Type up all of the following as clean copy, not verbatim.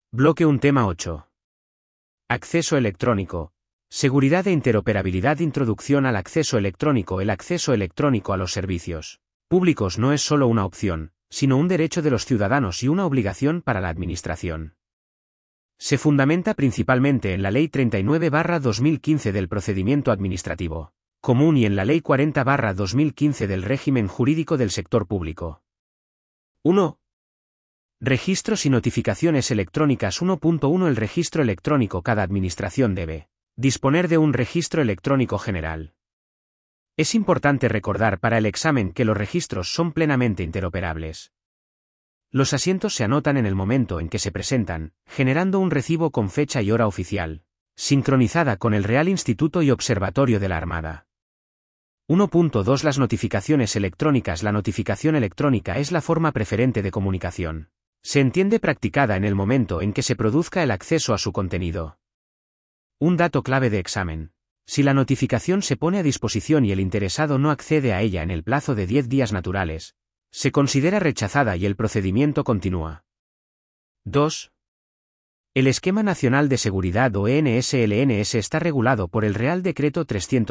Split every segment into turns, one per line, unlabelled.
Bloque 1 Tema 8. Acceso electrónico. Seguridad e interoperabilidad. Introducción al acceso electrónico. El acceso electrónico a los servicios públicos no es solo una opción, sino un derecho de los ciudadanos y una obligación para la administración. Se fundamenta principalmente en la Ley 39/2015 del Procedimiento Administrativo Común y en la Ley 40/2015 del Régimen Jurídico del Sector Público. 1. Registros y notificaciones electrónicas. 1.1 El registro electrónico. Cada administración debe disponer de un registro electrónico general. Es importante recordar para el examen que los registros son plenamente interoperables. Los asientos se anotan en el momento en que se presentan, generando un recibo con fecha y hora oficial, sincronizada con el Real Instituto y Observatorio de la Armada. 1.2 Las notificaciones electrónicas. La notificación electrónica es la forma preferente de comunicación. Se entiende practicada en el momento en que se produzca el acceso a su contenido. Un dato clave de examen. Si la notificación se pone a disposición y el interesado no accede a ella en el plazo de 10 días naturales, se considera rechazada y el procedimiento continúa. 2. El Esquema Nacional de Seguridad o ENS. El ENS está regulado por el Real Decreto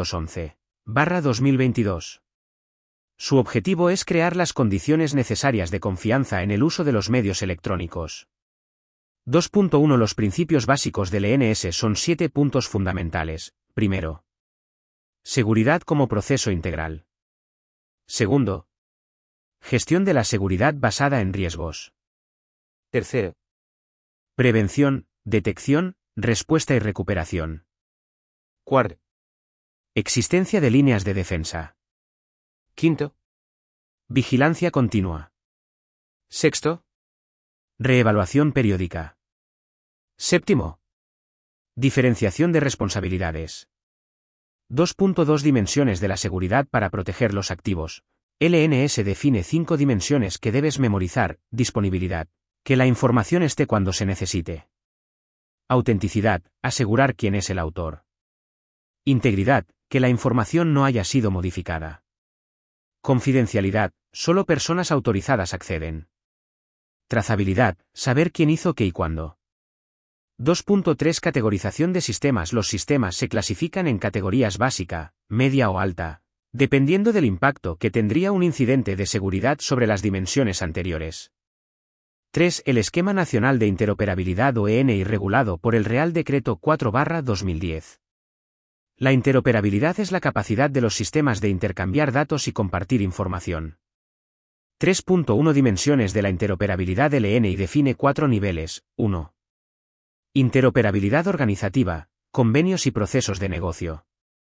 311/2022. Su objetivo es crear las condiciones necesarias de confianza en el uso de los medios electrónicos. 2.1 Los principios básicos del ENS son 7 puntos fundamentales. Primero, seguridad como proceso integral. Segundo, gestión de la seguridad basada en riesgos. Tercero, prevención, detección, respuesta y recuperación. Cuarto, existencia de líneas de defensa. Quinto, vigilancia continua. Sexto, reevaluación periódica. Séptimo, diferenciación de responsabilidades. 2.2 Dimensiones de la seguridad para proteger los activos. El ENS define 5 dimensiones que debes memorizar. Disponibilidad. Que la información esté cuando se necesite. Autenticidad. Asegurar quién es el autor. Integridad. Que la información no haya sido modificada. Confidencialidad. Solo personas autorizadas acceden. Trazabilidad. Saber quién hizo qué y cuándo. 2.3 Categorización de sistemas. Los sistemas se clasifican en categorías básica, media o alta, dependiendo del impacto que tendría un incidente de seguridad sobre las dimensiones anteriores. 3. El Esquema Nacional de Interoperabilidad o ENI regulado por el Real Decreto 4/2010. La interoperabilidad es la capacidad de los sistemas de intercambiar datos y compartir información. 3.1 Dimensiones de la interoperabilidad. El ENI define 4 niveles. 1. Interoperabilidad organizativa, convenios y procesos de negocio.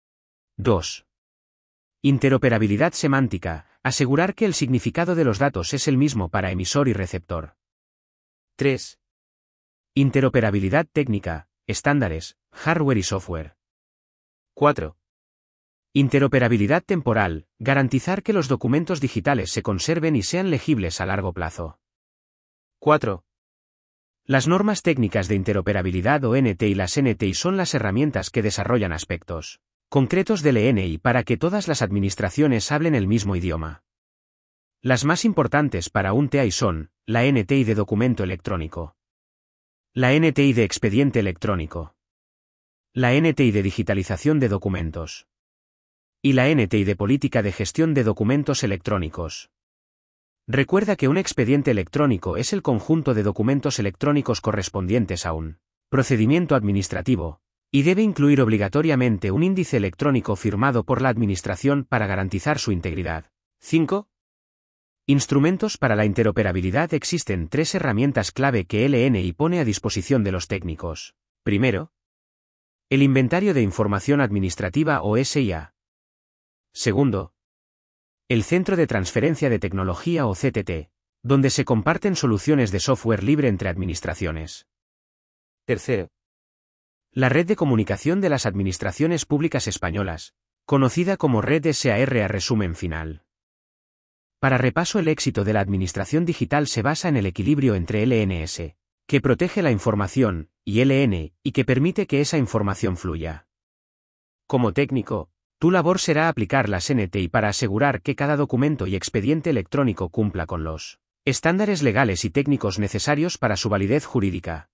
2. Interoperabilidad semántica, asegurar que el significado de los datos es el mismo para emisor y receptor. 3. Interoperabilidad técnica, estándares, hardware y software. 4. Interoperabilidad temporal, garantizar que los documentos digitales se conserven y sean legibles a largo plazo. 4. Las normas técnicas de interoperabilidad o NT y las NTI son las herramientas que desarrollan aspectos concretos del ENI para que todas las administraciones hablen el mismo idioma. Las más importantes para un TI son la NTI de documento electrónico, la NTI de expediente electrónico, la NTI de digitalización de documentos y la NTI de política de gestión de documentos electrónicos. Recuerda que un expediente electrónico es el conjunto de documentos electrónicos correspondientes a un procedimiento administrativo, y debe incluir obligatoriamente un índice electrónico firmado por la Administración para garantizar su integridad. 5. Instrumentos para la interoperabilidad. Existen 3 herramientas clave que el ENI pone a disposición de los técnicos. Primero, el Inventario de Información Administrativa o SIA. Segundo, el Centro de Transferencia de Tecnología o CTT, donde se comparten soluciones de software libre entre administraciones. Tercero, la Red de Comunicación de las Administraciones Públicas Españolas, conocida como Red SAR. A resumen final. Para repaso, el éxito de la administración digital se basa en el equilibrio entre el ENS, que protege la información, y el EN, y que permite que esa información fluya. Como técnico, tu labor será aplicar las NTI para asegurar que cada documento y expediente electrónico cumpla con los estándares legales y técnicos necesarios para su validez jurídica.